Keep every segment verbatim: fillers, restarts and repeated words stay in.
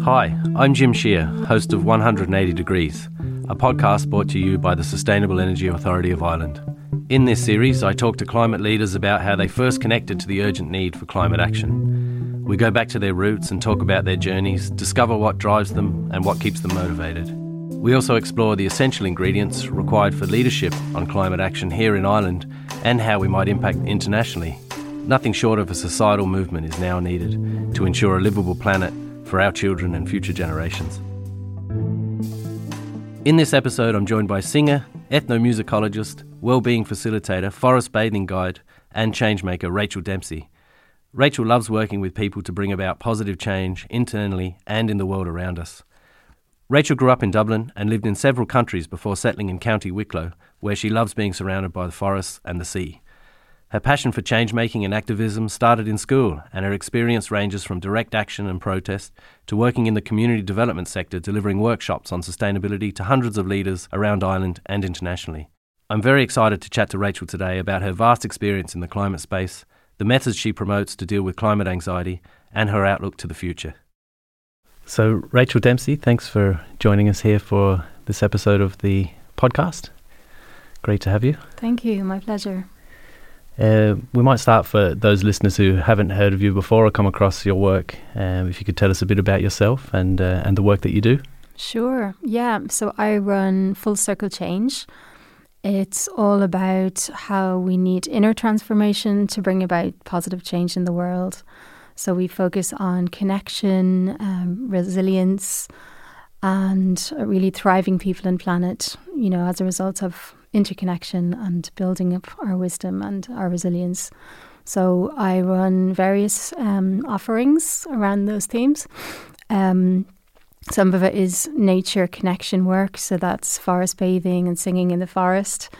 Hi, I'm Jim Shear, host of one hundred eighty Degrees, a podcast brought to you by the Sustainable Energy Authority of Ireland. In this series, I talk to climate leaders about how they first connected to the urgent need for climate action. We go back to their roots and talk about their journeys, discover what drives them and what keeps them motivated. We also explore the essential ingredients required for leadership on climate action here in Ireland and how we might impact internationally. Nothing short of a societal movement is now needed to ensure a livable planet for our children and future generations. In this episode, I'm joined by singer, ethnomusicologist, wellbeing facilitator, forest bathing guide, and changemaker Rachel Dempsey. Rachel loves working with people to bring about positive change internally and in the world around us. Rachel grew up in Dublin and lived in several countries before settling in County Wicklow, where she loves being surrounded by the forests and the sea. Her passion for change-making and activism started in school, and her experience ranges from direct action and protest to working in the community development sector, delivering workshops on sustainability to hundreds of leaders around Ireland and internationally. I'm very excited to chat to Rachel today about her vast experience in the climate space, the methods she promotes to deal with climate anxiety, and her outlook to the future. So, Rachel Dempsey, thanks for joining us here for this episode of the podcast. Great to have you. Thank you, my pleasure. Uh, we might start for those listeners who haven't heard of you before or come across your work. Um, if you could tell us a bit about yourself and uh, and the work that you do. Sure. Yeah. So I run Full Circle Change. It's all about how we need inner transformation to bring about positive change in the world. So we focus on connection, um, resilience, and a really thriving people and planet, you know, as a result of interconnection and building up our wisdom and our resilience. So I run various um, offerings around those themes. Um, some of it is nature connection work, so that's forest bathing and singing in the forest.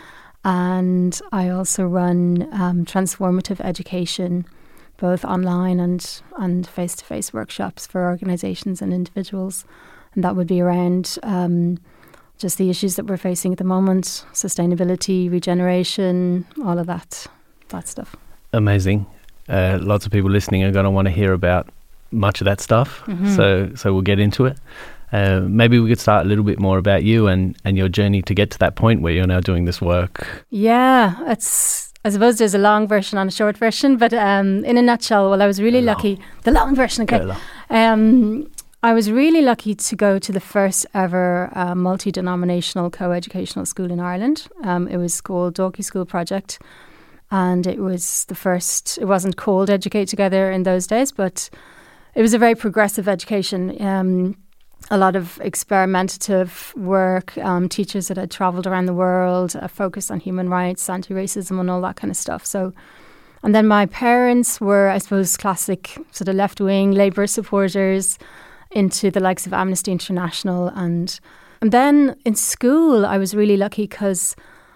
And I also run um, transformative education, both online and, and face-to-face workshops for organisations and individuals. And that would be around um, just the issues that we're facing at the moment, sustainability, regeneration, all of that, that stuff. Amazing. Uh, lots of people listening are going to want to hear about much of that stuff. Mm-hmm. So so we'll get into it. Uh, maybe we could start a little bit more about you and, and your journey to get to that point where you're now doing this work. Yeah, it's, I suppose there's a long version and a short version, but um, in a nutshell, well, I was really lucky. The long version, okay. Long. Um, I was really lucky to go to the first ever uh, multi-denominational co-educational school in Ireland. Um, it was called Dalkey School Project, and it was the first, it wasn't called Educate Together in those days, but it was a very progressive education. Um, a lot of experimentative work, um, teachers that had travelled around the world, a focus on human rights, anti-racism and all that kind of stuff. So, and then my parents were, I suppose, classic sort of left-wing Labour supporters, into the likes of Amnesty International. And and then in school, I was really lucky because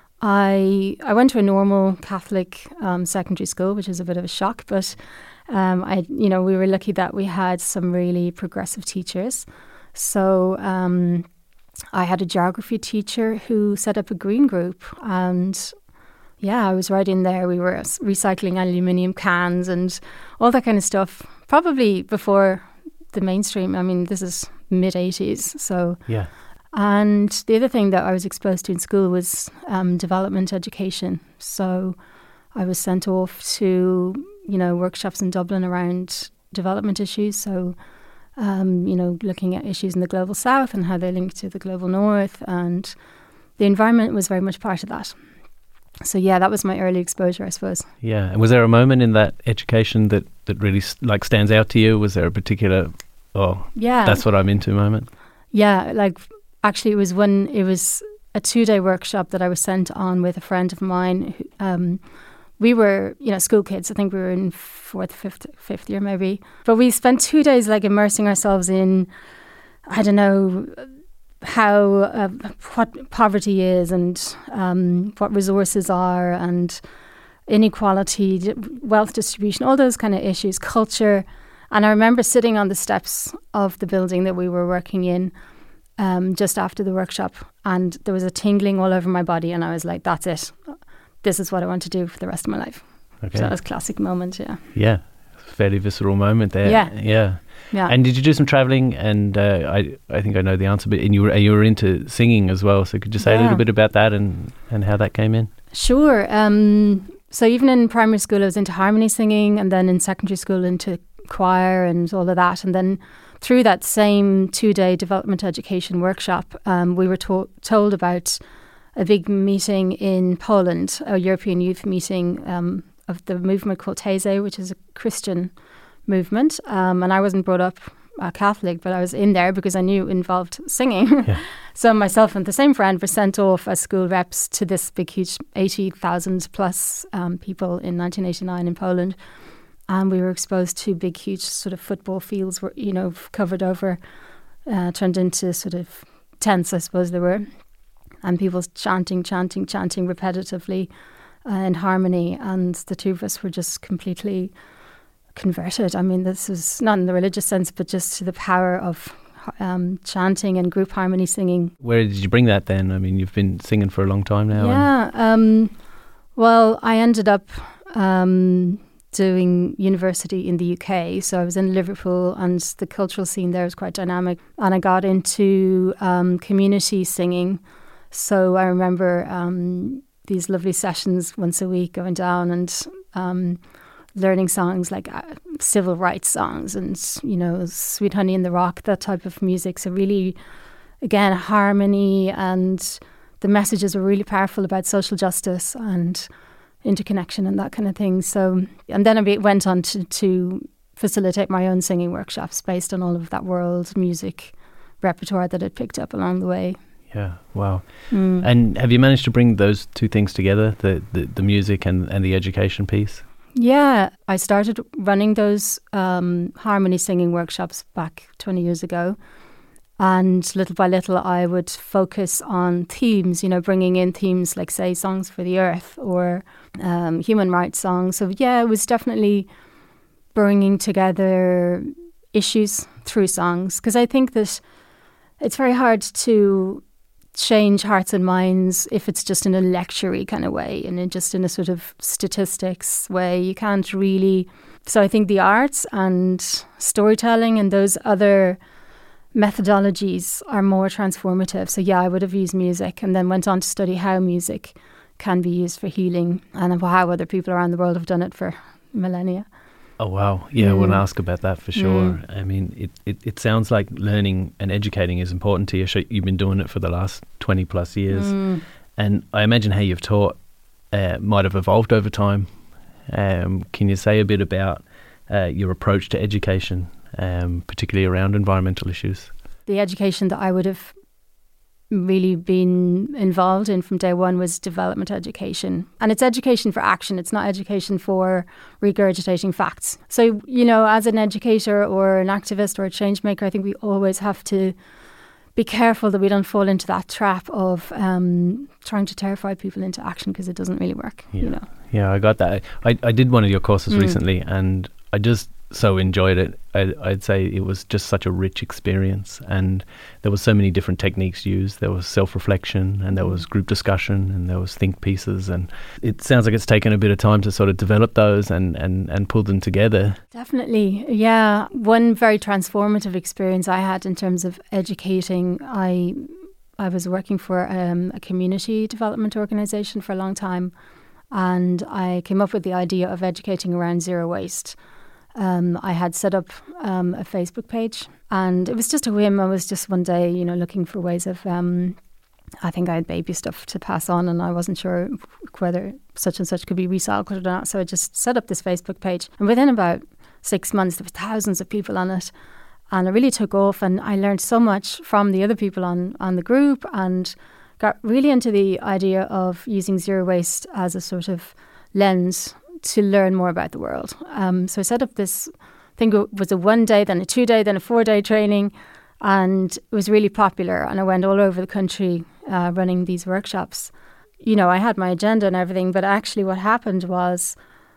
I I went to a normal Catholic um, secondary school, which is a bit of a shock. But um, I you know we were lucky that we had some really progressive teachers. So um, I had a geography teacher who set up a green group, and yeah, I was right in there. We were recycling aluminium cans and all that kind of stuff. Probably before the mainstream. I mean, this is mid eighties. So, yeah. And the other thing that I was exposed to in school was um, development education. So I was sent off to, you know, workshops in Dublin around development issues. So, um, you know, looking at issues in the global south and how they link to the global north. And the environment was very much part of that. So, yeah, that was my early exposure, I suppose. Yeah. And was there a moment in that education that, that really like stands out to you? Was there a particular, oh, yeah, that's what I'm into moment? Yeah, like actually it was when it was a two-day workshop that I was sent on with a friend of mine. Who, um, we were, you know, school kids. I think we were in fourth, fifth, fifth year maybe. But we spent two days like immersing ourselves in, I don't know, how uh, what poverty is and um, what resources are and inequality, wealth distribution, all those kind of issues, culture. And I remember sitting on the steps of the building that we were working in um, just after the workshop, and there was a tingling all over my body, and I was like, that's it. This is what I want to do for the rest of my life. Okay. So that was a classic moment, yeah. Yeah. fairly visceral moment there. Yeah. Yeah. Yeah. And did you do some travelling? And uh, I I think I know the answer, but and you were you were into singing as well. So could you say yeah. a little bit about that and, and how that came in? Sure. Um, so even in primary school, I was into harmony singing, and then in secondary school into choir and all of that. And then through that same two-day development education workshop, um, we were to- told about a big meeting in Poland, a European youth meeting um, of the movement called Taizé, which is a Christian movement. Um, and I wasn't brought up a Catholic, but I was in there because I knew it involved singing. Yeah. So myself and the same friend were sent off as school reps to this big, huge eighty thousand plus um, people in nineteen eighty-nine in Poland. And we were exposed to big, huge sort of football fields, were, you know, covered over, uh, turned into sort of tents, I suppose they were. And people chanting, chanting, chanting repetitively uh, in harmony. And the two of us were just completely converted. I mean, this was not in the religious sense, but just to the power of um, chanting and group harmony singing. Where did you bring that then? I mean, you've been singing for a long time now. Yeah. Um, well, I ended up um, doing university in the U K. So I was in Liverpool, and the cultural scene there was quite dynamic. And I got into um, community singing. So I remember um, these lovely sessions once a week going down and um, learning songs like uh, civil rights songs and, you know, Sweet Honey in the Rock, that type of music. So really, again, harmony, and the messages were really powerful about social justice and interconnection and that kind of thing. So, and then I be, went on to, to facilitate my own singing workshops based on all of that world music repertoire that I'd picked up along the way. Yeah, wow. Mm. And have you managed to bring those two things together, the, the, the music and, and the education piece? Yeah, I started running those um, harmony singing workshops back twenty years ago. And little by little, I would focus on themes, you know, bringing in themes like, say, Songs for the Earth or um, human rights songs. So, yeah, it was definitely bringing together issues through songs. Because I think that it's very hard to change hearts and minds if it's just in a lecture-y kind of way and in just in a sort of statistics way. You can't really. So I think the arts and storytelling and those other methodologies are more transformative. So yeah, I would have used music and then went on to study how music can be used for healing and how other people around the world have done it for millennia. Oh, wow. Yeah, mm. I want to ask about that for sure. Mm. I mean, it, it, it sounds like learning and educating is important to you. You've been doing it for the last twenty plus years. Mm. And I imagine how you've taught uh, might have evolved over time. Um, can you say a bit about uh, your approach to education, um, particularly around environmental issues? The education that I would have really been involved in from day one was development education. And it's education for action. It's not education for regurgitating facts. So, you know, as an educator or an activist or a change maker, I think we always have to be careful that we don't fall into that trap of um, trying to terrify people into action, because it doesn't really work, yeah. you know. Yeah, I got that. I, I did one of your courses mm. recently, and I just so enjoyed it. I, I'd say it was just such a rich experience, and there was so many different techniques used. There was self-reflection, and there was group discussion, and there was think pieces, and it sounds like it's taken a bit of time to sort of develop those and, and, and pull them together. Definitely, yeah. One very transformative experience I had in terms of educating, I I was working for um, a community development organisation for a long time, and I came up with the idea of educating around zero waste. Um, I had set up um, a Facebook page, and it was just a whim. I was just one day, you know, looking for ways of, um, I think I had baby stuff to pass on, and I wasn't sure whether such and such could be recycled or not. So I just set up this Facebook page, and within about six months, there were thousands of people on it, and it really took off, and I learned so much from the other people on, on the group, and got really into the idea of using zero waste as a sort of lens to learn more about the world. Um, so I set up this, I think it was a one day, then a two day, then a four day training, and it was really popular. And I went all over the country uh, running these workshops. You know, I had my agenda and everything, but actually what happened was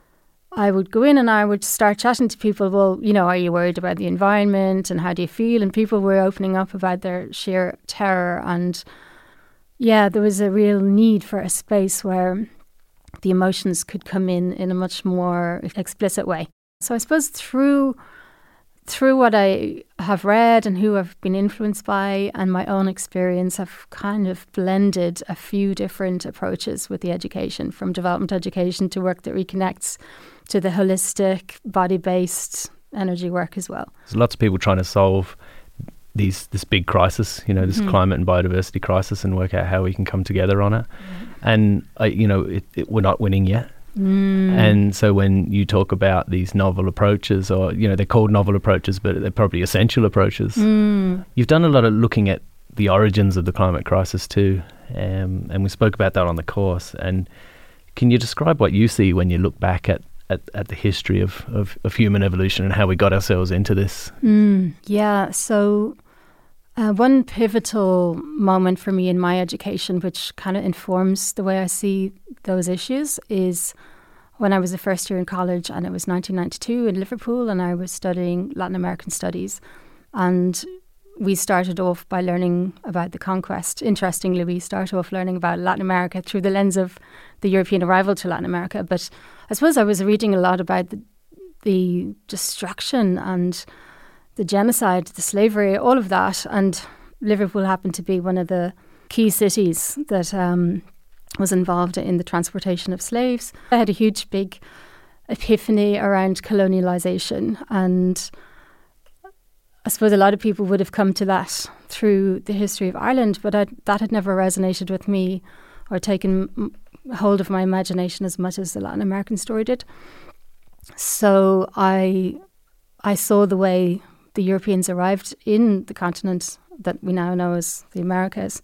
I would go in and I would start chatting to people. Well, you know, are you worried about the environment and how do you feel? And people were opening up about their sheer terror. And yeah, there was a real need for a space where the emotions could come in in a much more explicit way. So I suppose through through what I have read and who I've been influenced by and my own experience, I've kind of blended a few different approaches with the education, from development education to work that reconnects to the holistic, body-based energy work as well. There's lots of people trying to solve these this big crisis, you know, this mm. climate and biodiversity crisis, and work out how we can come together on it. Mm. And, uh, you know, it, it, we're not winning yet. Mm. And so when you talk about these novel approaches, or, you know, they're called novel approaches, but they're probably essential approaches. Mm. You've done a lot of looking at the origins of the climate crisis too. Um, and we spoke about that on the course. And can you describe what you see when you look back at, at, at the history of, of, of human evolution and how we got ourselves into this? Mm. Yeah, so uh, one pivotal moment for me in my education, which kind of informs the way I see those issues, is when I was a first year in college, and it was nineteen ninety-two in Liverpool, and I was studying Latin American studies. And we started off by learning about the conquest. Interestingly, we started off learning about Latin America through the lens of the European arrival to Latin America. But I suppose I was reading a lot about the, the destruction and the genocide, the slavery, all of that. And Liverpool happened to be one of the key cities that um, was involved in the transportation of slaves. I had a huge, big epiphany around colonialisation, and I suppose a lot of people would have come to that through the history of Ireland, but I'd, that had never resonated with me or taken m- hold of my imagination as much as the Latin American story did. So I I saw the way the Europeans arrived in the continent that we now know as the Americas,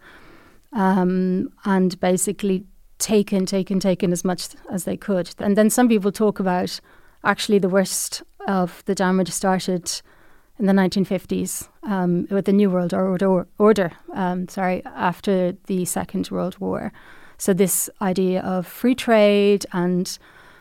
um, and basically taken, taken, taken as much as they could. And then some people talk about actually the worst of the damage started in the nineteen fifties um, with the New World Order, order um, sorry, after the Second World War. So this idea of free trade and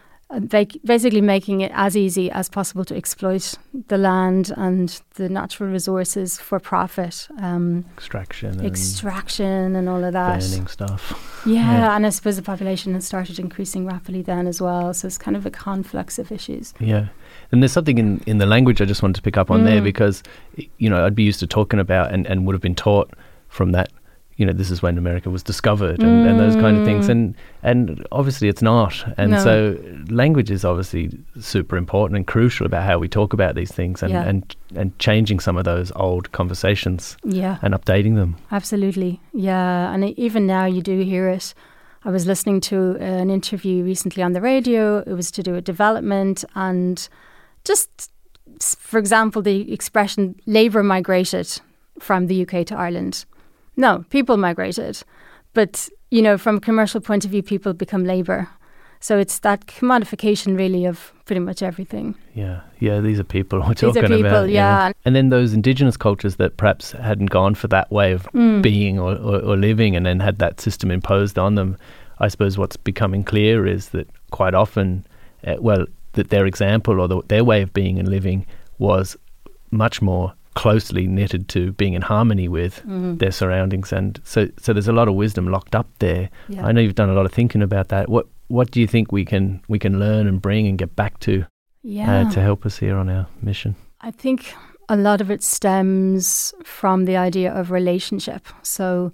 basically making it as easy as possible to exploit the land and the natural resources for profit. Um, extraction. And extraction and all of that. Burning stuff. Yeah, yeah, and I suppose the population has started increasing rapidly then as well. So it's kind of a conflux of issues. Yeah. And there's something in, in the language I just wanted to pick up on mm. there, because, you know, I'd be used to talking about and, and would have been taught from that, you know, this is when America was discovered and, mm. and those kind of things. And and obviously it's not. And no. so language is obviously super important and crucial about how we talk about these things, and, yeah. and, and changing some of those old conversations yeah. and updating them. Absolutely. Yeah. And even now you do hear it. I was listening to an interview recently on the radio. It was to do with development and just, for example, the expression labour migrated from the U K to Ireland. No, people migrated. But, you know, from a commercial point of view, people become labour. So it's that commodification really of pretty much everything. Yeah, yeah, these are people we're these talking are people, about. Yeah. yeah. And then those indigenous cultures that perhaps hadn't gone for that way of mm. being or, or, or living, and then had that system imposed on them. I suppose what's becoming clear is that quite often, uh, well, that their example or the, their way of being and living was much more closely knitted to being in harmony with mm-hmm. their surroundings. And so so there's a lot of wisdom locked up there. Yeah. I know you've done a lot of thinking about that. What what do you think we can we can learn and bring and get back to yeah. uh, to help us here on our mission? I think a lot of it stems from the idea of relationship. So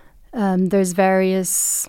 um, there's various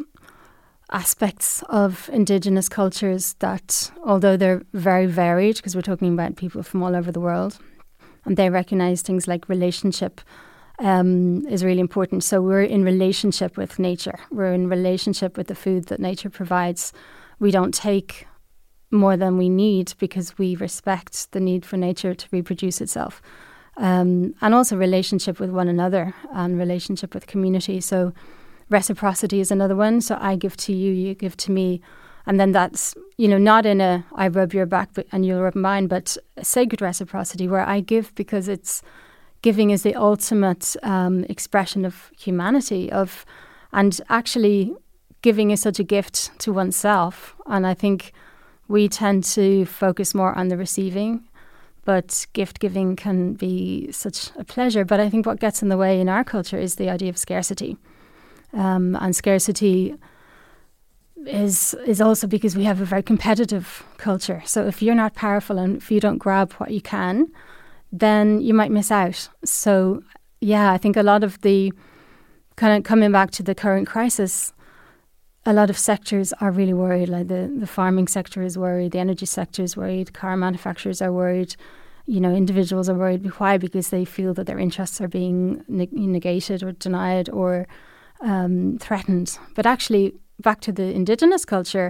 aspects of indigenous cultures that, although they're very varied, because we're talking about people from all over the world, and they recognize things like relationship um, is really important. So we're in relationship with nature. We're in relationship with the food that nature provides. We don't take more than we need because we respect the need for nature to reproduce itself. Um, and also relationship with one another and relationship with community. So reciprocity is another one. So I give to you, you give to me. And then that's, you know, not in a I rub your back but, and you'll rub mine, but a sacred reciprocity where I give because it's giving is the ultimate um, expression of humanity, of and actually giving is such a gift to oneself. And I think we tend to focus more on the receiving, but gift giving can be such a pleasure. But I think what gets in the way in our culture is the idea of scarcity. Um, and scarcity is is also because we have a very competitive culture. So if you're not powerful and if you don't grab what you can, then you might miss out. So yeah, I think a lot of the kind of coming back to the current crisis, a lot of sectors are really worried. Like the, the farming sector is worried, the energy sector is worried, car manufacturers are worried, you know, individuals are worried. Why? Because they feel that their interests are being neg- negated or denied or um, threatened. But actually, back to the indigenous culture,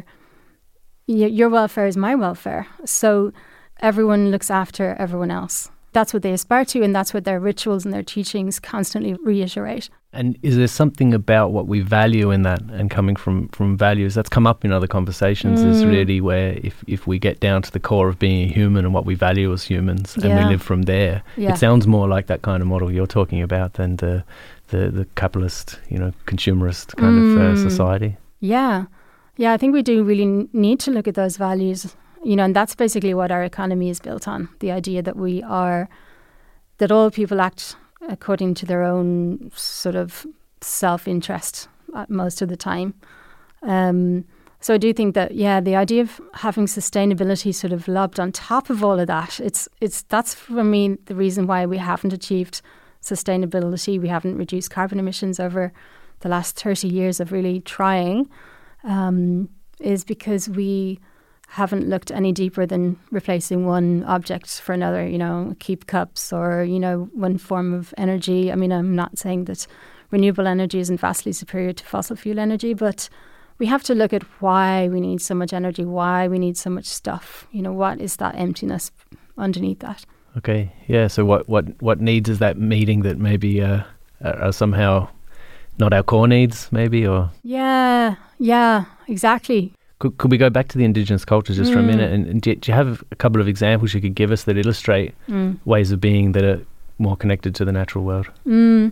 y- your welfare is my welfare. So everyone looks after everyone else. That's what they aspire to, and that's what their rituals and their teachings constantly reiterate. And is there something about what we value in that, and coming from, from values that's come up in other conversations, mm. is really where if, if we get down to the core of being a human and what we value as humans, yeah. and we live from there, yeah. it sounds more like that kind of model you're talking about than the the, the capitalist, you know, consumerist kind mm. of uh, society. Yeah. Yeah, I think we do really n- need to look at those values. You know, and that's basically what our economy is built on. The idea that we are, that all people act according to their own sort of self-interest most of the time. Um, so I do think that, yeah, the idea of having sustainability sort of lobbed on top of all of that, it's it's that's for me the reason why we haven't achieved sustainability. We haven't reduced carbon emissions over the last thirty years of really trying, um, is because we haven't looked any deeper than replacing one object for another, you know, keep cups or, you know, one form of energy. I mean, I'm not saying that renewable energy isn't vastly superior to fossil fuel energy, but we have to look at why we need so much energy, why we need so much stuff. You know, what is that emptiness underneath that? Okay, yeah, so what, what, what needs is that meeting that maybe uh, are somehow not our core needs, maybe, or? Yeah, yeah, exactly. Could, could we go back to the indigenous cultures just mm. for a minute? And, and do, do you have a couple of examples you could give us that illustrate mm. ways of being that are more connected to the natural world? Mm.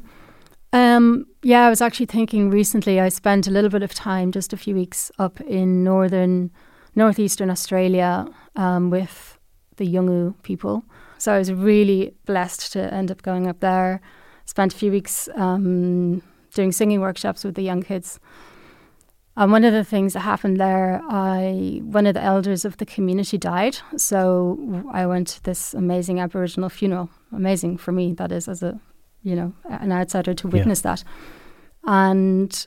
Um, yeah, I was actually thinking recently, I spent a little bit of time, just a few weeks, up in northern, northeastern Australia um, with the Yungu people. So I was really blessed to end up going up there. Spent a few weeks um, doing singing workshops with the young kids. And one of the things that happened there, I one of the elders of the community died. So I went to this amazing Aboriginal funeral. Amazing for me, that is, as a, you know, an outsider to witness yeah. that. And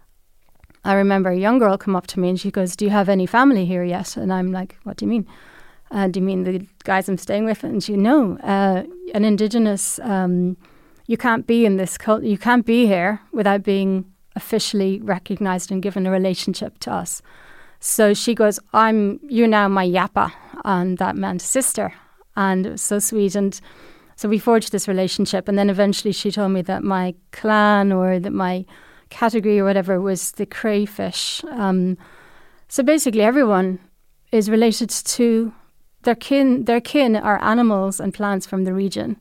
I remember a young girl come up to me and she goes, "Do you have any family here yet?" And I'm like, "What do you mean?" Uh, do you mean the guys I'm staying with? And she, no, uh, an Indigenous, um, you can't be in this cult, you can't be here without being officially recognised and given a relationship to us. So she goes, I'm, you're now my yappa. And that meant sister. And it was so sweet. And so we forged this relationship. And then eventually she told me that my clan or that my category or whatever was the crayfish. Um, so basically everyone is related to their kin. Their kin are animals and plants from the region.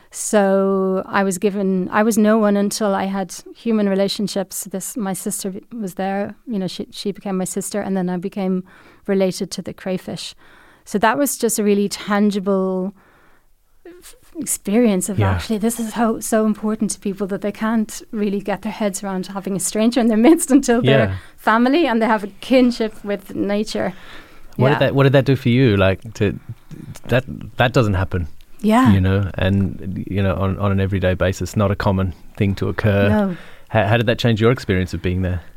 So I was given, I was no one until I had human relationships. This, my sister was there, you know, she, she became my sister, and then I became related to the crayfish. So that was just a really tangible f- experience of yeah. actually, this is how so important to people that they can't really get their heads around having a stranger in their midst until yeah. they're family and they have a kinship with nature. What yeah. did that, what did that do for you? Like to, that, that doesn't happen. Yeah. You know, and, you know, on, on an everyday basis, not a common thing to occur. No. How, how did that change your experience of being there?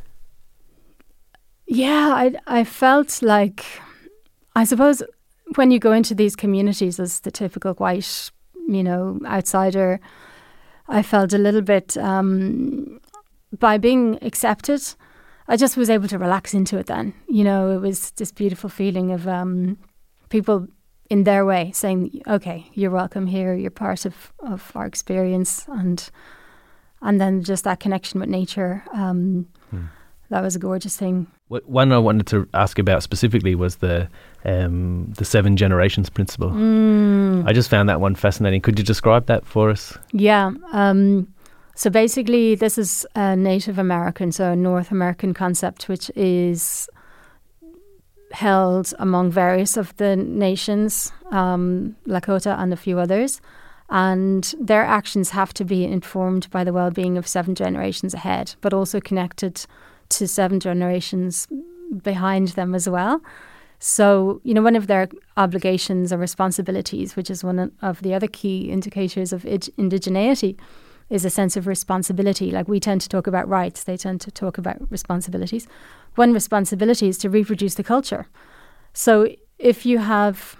Yeah, I, I felt like, I suppose when you go into these communities as the typical white, you know, outsider, I felt a little bit, um, by being accepted, I just was able to relax into it then. You know, it was this beautiful feeling of um, people in their way saying, okay, you're welcome here, you're part of, of our experience, and and then just that connection with nature, um, hmm. that was a gorgeous thing. What, one I wanted to ask about specifically was the um, the seven generations principle. Mm. I just found that one fascinating. Could you describe that for us? Yeah. Um, so basically this is a Native American, so a North American concept, which is held among various of the nations, um, Lakota and a few others, and their actions have to be informed by the well-being of seven generations ahead, but also connected to seven generations behind them as well. So, you know, one of their obligations or responsibilities, which is one of the other key indicators of indigeneity, is a sense of responsibility. Like we tend to talk about rights, they tend to talk about responsibilities. One responsibility is to reproduce the culture. So if you have,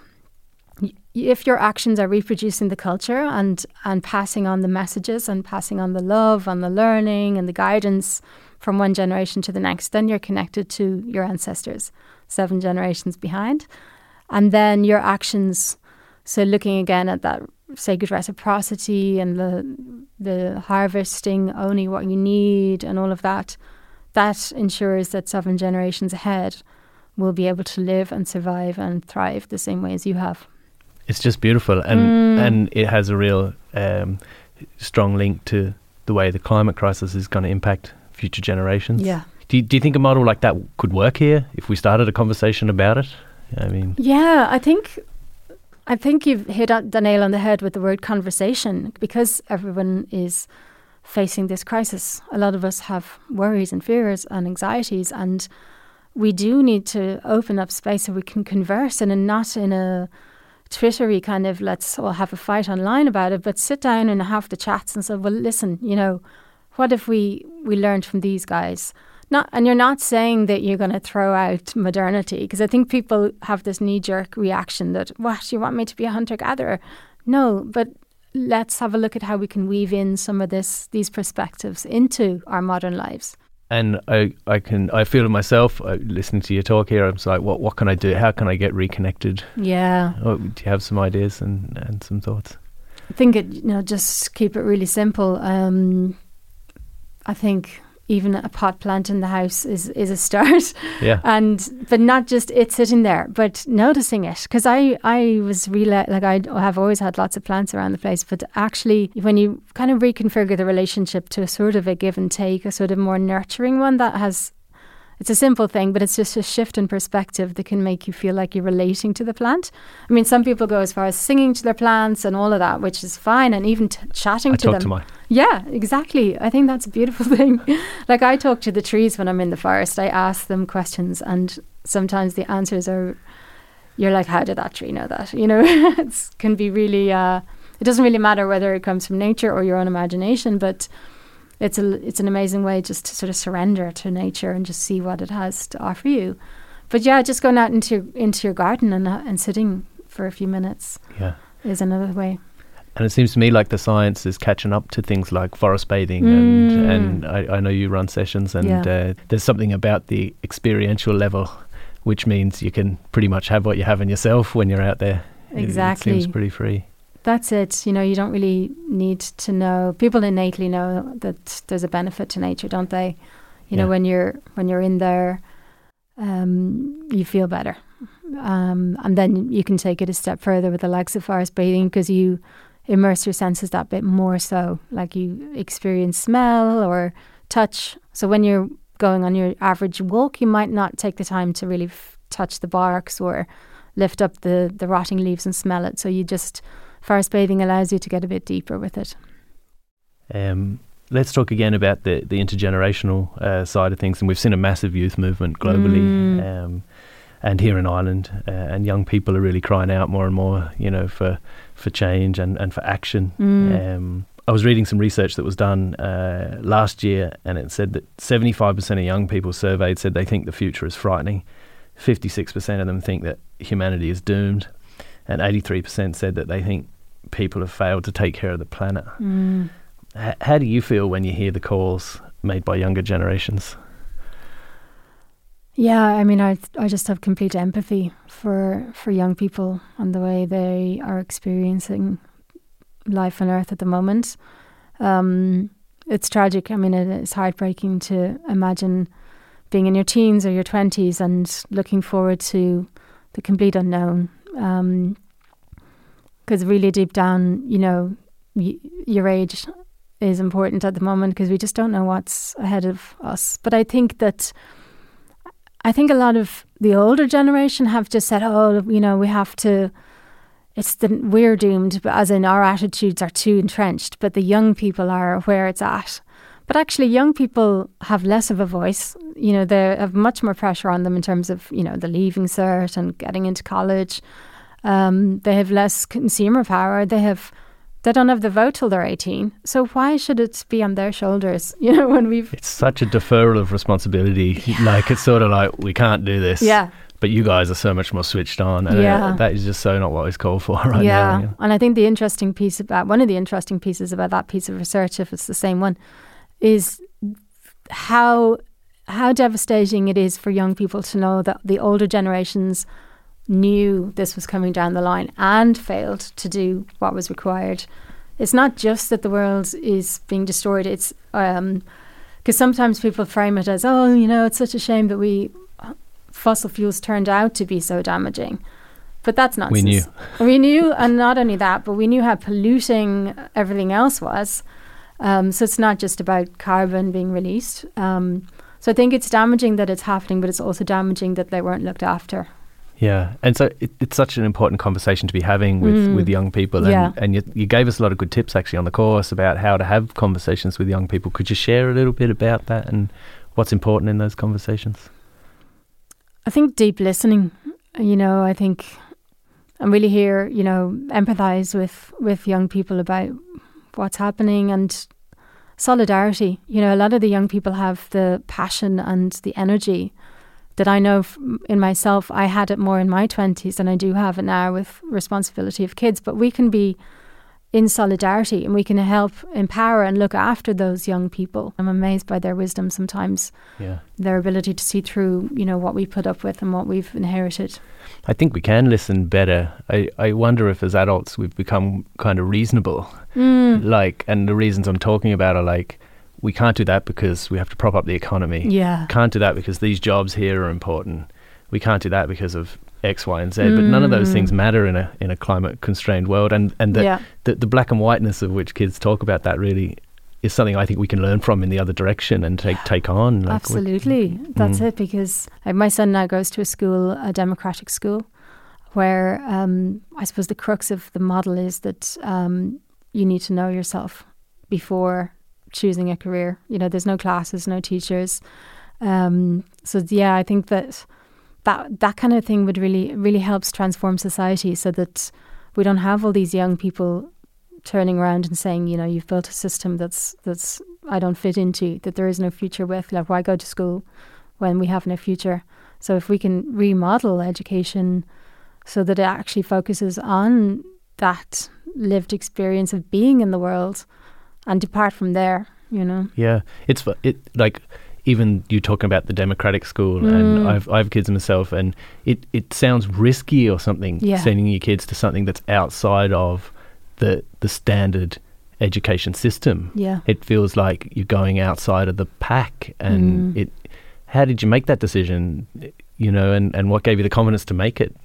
if your actions are reproducing the culture and, and passing on the messages and passing on the love and the learning and the guidance from one generation to the next, then you're connected to your ancestors, seven generations behind. And then your actions, so looking again at that sacred reciprocity and the the harvesting only what you need and all of that, that ensures that seven generations ahead will be able to live and survive and thrive the same way as you have. It's just beautiful, and mm. and it has a real um, strong link to the way the climate crisis is going to impact future generations. Yeah. Do you, do you think a model like that could work here if we started a conversation about it? I mean, yeah, I think I think you've hit the nail on the head with the word conversation, because everyone is facing this crisis. A lot of us have worries and fears and anxieties, and we do need to open up space so we can converse, and not in a Twittery kind of let's all have a fight online about it, but sit down and have the chats and say, well, listen, you know, what if we, we learned from these guys? Not, and you're not saying that you're going to throw out modernity, because I think people have this knee-jerk reaction that, what, you want me to be a hunter-gatherer? No, but let's have a look at how we can weave in some of this, these perspectives into our modern lives. And I, I can, I feel it myself, uh, listening to your talk here, I'm just like, what, what can I do? How can I get reconnected? Yeah. Oh, do you have some ideas and, and some thoughts? I think, it, you know, just keep it really simple. Um, I think even a pot plant in the house is, is a start. Yeah. And, but not just it sitting there, but noticing it. Because I, I was really, like I have always had lots of plants around the place, but actually when you kind of reconfigure the relationship to a sort of a give and take, a sort of more nurturing one that has, it's a simple thing, but it's just a shift in perspective that can make you feel like you're relating to the plant. I mean, some people go as far as singing to their plants and all of that, which is fine, and even t- chatting I to talk them. To mine. Yeah, exactly. I think that's a beautiful thing. Like I talk to the trees when I'm in the forest. I ask them questions, and sometimes the answers are, you're like, how did that tree know that? You know, it can be really, uh, it doesn't really matter whether it comes from nature or your own imagination, but it's a it's an amazing way just to sort of surrender to nature and just see what it has to offer you. But yeah, just going out into into your garden and uh, and sitting for a few minutes yeah. is another way. And it seems to me like the science is catching up to things like forest bathing, mm. and and I, I know you run sessions, and yeah. uh, there's something about the experiential level, which means you can pretty much have what you have in yourself when you're out there. Exactly. It, it seems pretty free. That's it. You know, you don't really need to know. People innately know that there's a benefit to nature, don't they? You yeah. know, when you're when you're in there, um, you feel better, um, and then you can take it a step further with the likes of forest bathing, because you immerse your senses that bit more. So, like you experience smell or touch. So when you're going on your average walk, you might not take the time to really f- touch the barks or lift up the the rotting leaves and smell it. So you just forest bathing allows you to get a bit deeper with it. Um, let's talk again about the, the intergenerational uh, side of things. And we've seen a massive youth movement globally, mm. um, and here in Ireland. Uh, and young people are really crying out more and more, you know, for, for change and, and for action. Mm. Um, I was reading some research that was done uh, last year, and it said that seventy-five percent of young people surveyed said they think the future is frightening. fifty-six percent of them think that humanity is doomed. And eighty-three percent said that they think people have failed to take care of the planet. Mm. H- how do you feel when you hear the calls made by younger generations? Yeah, I mean, I I just have complete empathy for for young people and the way they are experiencing life on Earth at the moment. Um, it's tragic. I mean, it, it's heartbreaking to imagine being in your teens or your twenties and looking forward to the complete unknown. Um, Because really deep down, you know, y- your age is important at the moment, because we just don't know what's ahead of us. But I think that, I think a lot of the older generation have just said, oh, you know, we have to, it's the, we're doomed, but as in our attitudes are too entrenched, but the young people are where it's at. But actually, young people have less of a voice. You know, they have much more pressure on them in terms of, you know, the leaving cert and getting into college. Um, they have less consumer power. They have, they don't have the vote till they're eighteen. So why should it be on their shoulders? You know, when we've it's such a deferral of responsibility. Yeah. Like it's sort of like we can't do this. Yeah. But you guys are so much more switched on. And yeah. uh, that is just so not what is called for right yeah. now. Yeah. And I think the interesting piece about one of the interesting pieces about that piece of research, if it's the same one, is how how devastating it is for young people to know that the older generations knew this was coming down the line and failed to do what was required. It's not just that the world is being destroyed. It's um, because sometimes people frame it as, oh, you know, it's such a shame that we fossil fuels turned out to be so damaging. But that's nonsense. We knew. We knew, and not only that, but we knew how polluting everything else was. Um, so it's not just about carbon being released. Um, so I think it's damaging that it's happening, but it's also damaging that they weren't looked after. Yeah, and so it, it's such an important conversation to be having with, mm. with young people. And, yeah. and you, you gave us a lot of good tips actually on the course about how to have conversations with young people. Could you share a little bit about that and what's important in those conversations? I think deep listening, you know, I think I'm really here, you know, empathise with, with young people about what's happening and solidarity. You know, a lot of the young people have the passion and the energy that I know f- in myself. I had it more in my twenties than I do have it now with responsibility of kids. But we can be in solidarity and we can help empower and look after those young people. I'm amazed by their wisdom sometimes, yeah. their ability to see through, you know, what we put up with and what we've inherited. I think we can listen better. I, I wonder if as adults we've become kind of reasonable. Mm. Like, and the reasons I'm talking about are like, we can't do that because we have to prop up the economy. Yeah. Can't do that because these jobs here are important. We can't do that because of X, Y, and Z. Mm. But none of those things matter in a in a climate constrained world. And and the, yeah. the the black and whiteness of which kids talk about that really is something I think we can learn from in the other direction and take take on. Like Absolutely, we, that's mm. it. Because like, my son now goes to a school, a democratic school, where um, I suppose the crux of the model is that um, you need to know yourself before choosing a career. You know, there's no classes, no teachers. Um, so yeah, I think that that that kind of thing would really, really helps transform society so that we don't have all these young people turning around and saying, you know, you've built a system that's that's I don't fit into, that there is no future with. Like, why go to school when we have no future? So if we can remodel education so that it actually focuses on that lived experience of being in the world and depart from there, you know. Yeah, it's it like even you talking about the democratic school, mm. and I've I have kids myself, and it, it sounds risky or something, yeah. sending your kids to something that's outside of the the standard education system. Yeah, it feels like you're going outside of the pack, and mm. it. How did you make that decision? You know, and, and what gave you the confidence to make it?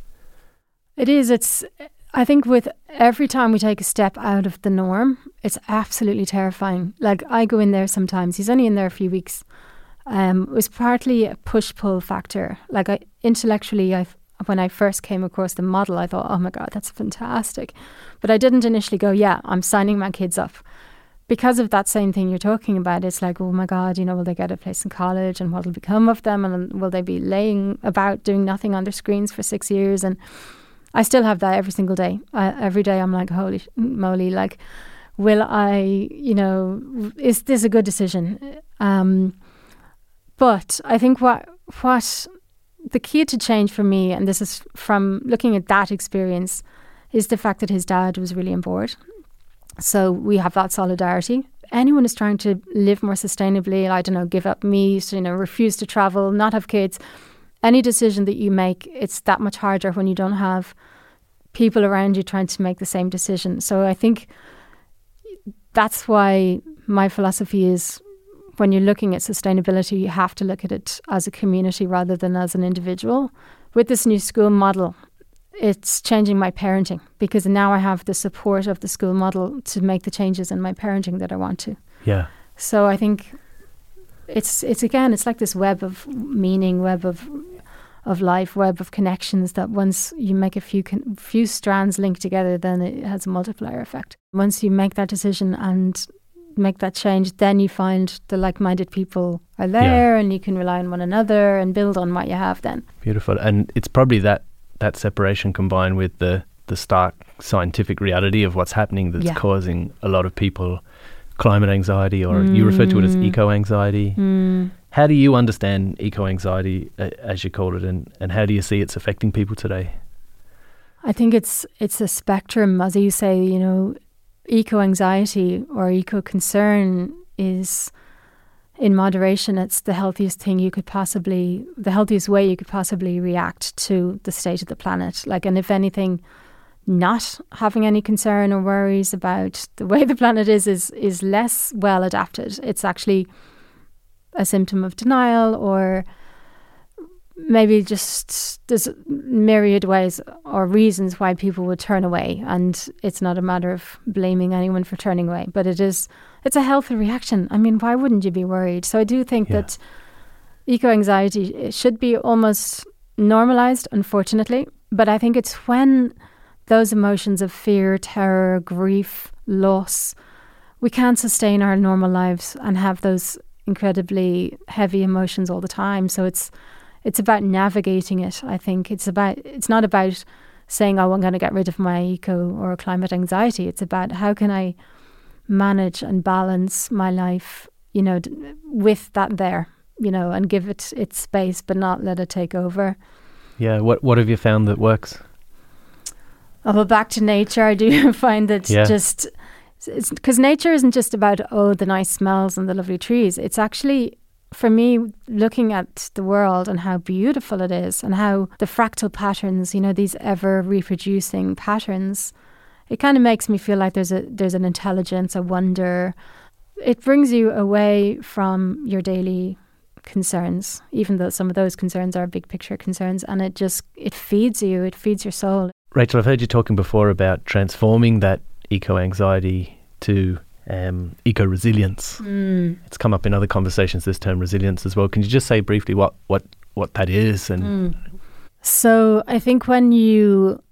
It is. It's. I think with every time we take a step out of the norm, it's absolutely terrifying. Like, I go in there sometimes. He's only in there a few weeks. Um, it was partly a push-pull factor. Like, I intellectually, I when I first came across the model, I thought, oh my God, that's fantastic. But I didn't initially go, yeah, I'm signing my kids up. Because of that same thing you're talking about, it's like, oh my God, you know, will they get a place in college, and what will become of them, and will they be laying about doing nothing on their screens for six years? And I still have that every single day. Uh, every day I'm like, holy moly, like, will I, you know, is this a good decision? Um, but I think what what the key to change for me, and this is from looking at that experience, is the fact that his dad was really on board. So we have that solidarity. Anyone who's trying to live more sustainably, I don't know, give up meat, you know, refuse to travel, not have kids, any decision that you make, it's that much harder when you don't have people around you trying to make the same decision. So I think that's why my philosophy is, when you're looking at sustainability, you have to look at it as a community rather than as an individual. With this new school model, it's changing my parenting, because now I have the support of the school model to make the changes in my parenting that I want to. Yeah. So I think it's it's again, it's like this web of meaning, web of of life, web of connections, that once you make a few con- few strands linked together, then it has a multiplier effect. Once you make that decision and make that change, then you find the like-minded people are there, yeah. and you can rely on one another and build on what you have then. Beautiful. And it's probably that that separation combined with the the stark scientific reality of what's happening that's yeah. causing a lot of people climate anxiety, or mm. you refer to it as eco-anxiety. Mm. How do you understand eco-anxiety, uh, as you call it, and, and how do you see it's affecting people today? I think it's it's a spectrum, as you say. You know, eco-anxiety or eco-concern is, in moderation, it's the healthiest thing you could possibly, the healthiest way you could possibly react to the state of the planet. Like, and if anything, not having any concern or worries about the way the planet is is is less well adapted. It's actually a symptom of denial, or maybe just there's myriad ways or reasons why people would turn away, and it's not a matter of blaming anyone for turning away, but it is it's a healthy reaction. I mean, why wouldn't you be worried? So I do think yeah. that eco-anxiety should be almost normalized, unfortunately, but I think it's when those emotions of fear, terror, grief, loss, we can't sustain our normal lives and have those incredibly heavy emotions all the time. So it's it's about navigating it. I think it's about it's not about saying, oh, I'm going to get rid of my eco or climate anxiety. It's about how can I manage and balance my life, you know, d- with that there, you know, and give it its space, but not let it take over. Yeah. What What have you found that works? Oh, well, back to nature, I do find that yeah. just, it's because nature isn't just about, oh, the nice smells and the lovely trees. It's actually, for me, looking at the world and how beautiful it is and how the fractal patterns, you know, these ever reproducing patterns, it kind of makes me feel like there's a there's an intelligence, a wonder. It brings you away from your daily concerns, even though some of those concerns are big picture concerns, and it just, it feeds you, it feeds your soul. Rachel, I've heard you talking before about transforming that eco-anxiety to um, eco-resilience. Mm. It's come up in other conversations, this term resilience as well. Can you just say briefly what, what, what that is? And mm. So I think when you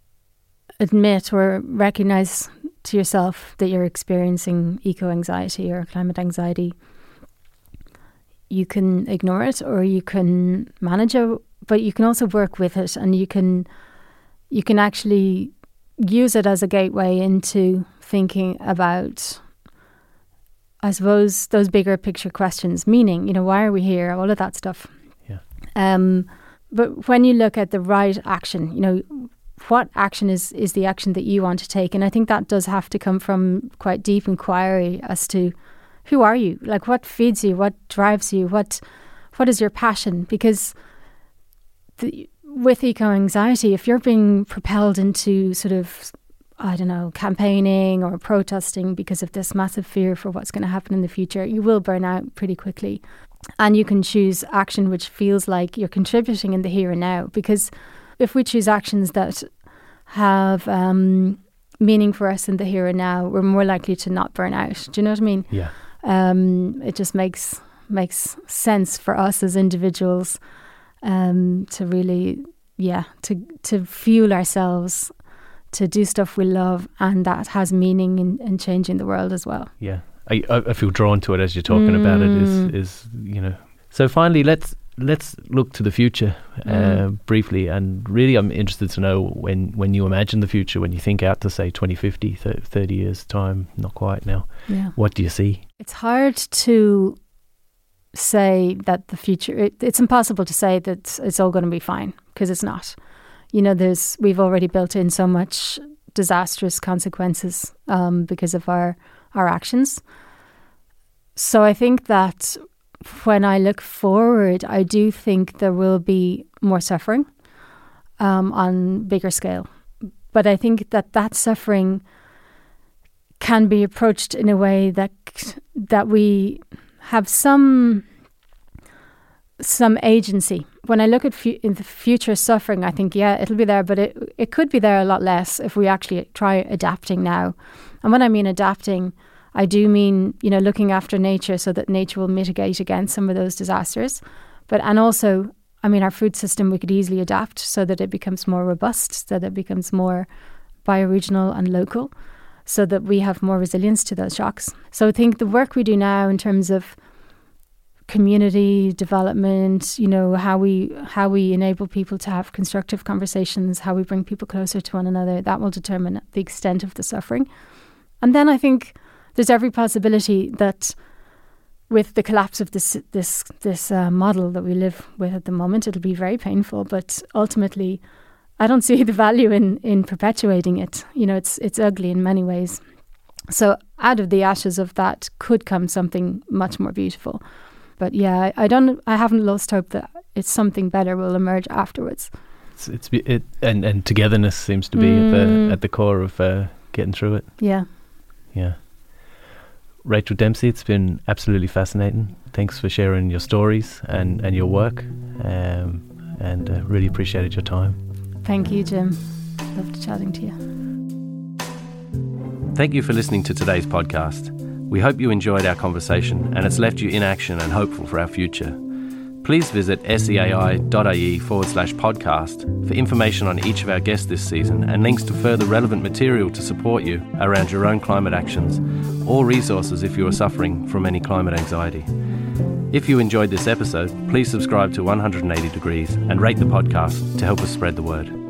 admit or recognise to yourself that you're experiencing eco-anxiety or climate anxiety, you can ignore it or you can manage it, but you can also work with it, and you can you can actually use it as a gateway into thinking about, I suppose, those bigger picture questions, meaning, you know, why are we here? All of that stuff. Yeah. Um, but when you look at the right action, you know, what action is, is the action that you want to take? And I think that does have to come from quite deep inquiry as to who are you? Like, what feeds you? What drives you? What what is your passion? Because the with eco-anxiety, if you're being propelled into sort of, I don't know, campaigning or protesting because of this massive fear for what's going to happen in the future, you will burn out pretty quickly. And you can choose action which feels like you're contributing in the here and now. Because if we choose actions that have um, meaning for us in the here and now, we're more likely to not burn out. Do you know what I mean? Yeah. Um, it just makes makes sense for us as individuals um, to really, yeah, to to fuel ourselves, to do stuff we love, and that has meaning in, in changing the world as well. Yeah, I, I feel drawn to it as you're talking mm. about it. Is is you know. So finally, let's let's look to the future uh, mm. briefly, and really, I'm interested to know when when you imagine the future, when you think out to say twenty fifty, thirty years time, not quite now. Yeah. What do you see? It's hard to say that the future, it, it's impossible to say that it's all going to be fine, because it's not. You know, there's we've already built in so much disastrous consequences um, because of our our actions. So I think that when I look forward, I do think there will be more suffering um, on bigger scale. But I think that that suffering can be approached in a way that that we have some some agency. When I look at fu- in the future suffering, I think, yeah, it'll be there, but it it could be there a lot less if we actually try adapting now. And when I mean adapting, I do mean, you know, looking after nature so that nature will mitigate against some of those disasters. But, and also, I mean, our food system, we could easily adapt so that it becomes more robust, so that it becomes more bioregional and local. so that we have more resilience to those shocks. So I think the work we do now in terms of community development, you know, how we how we enable people to have constructive conversations, how we bring people closer to one another, that will determine the extent of the suffering. And then I think there's every possibility that with the collapse of this this this uh, model that we live with at the moment, it'll be very painful. But ultimately, I don't see the value in in perpetuating it. You know, it's it's ugly in many ways. So out of the ashes of that could come something much more beautiful. But yeah, I, I don't. I haven't lost hope that it's something better will emerge afterwards. It's, it's it and, and togetherness seems to be mm. at the at the core of uh, getting through it. Yeah, yeah. Rachel Dempsey, it's been absolutely fascinating. Thanks for sharing your stories and, and your work, um, and uh, really appreciated your time. Thank you, Jim. Loved chatting to you. Thank you for listening to today's podcast. We hope you enjoyed our conversation and it's left you in action and hopeful for our future. Please visit seai.ie forward slash podcast for information on each of our guests this season and links to further relevant material to support you around your own climate actions, or resources if you are suffering from any climate anxiety. If you enjoyed this episode, please subscribe to one hundred eighty degrees and rate the podcast to help us spread the word.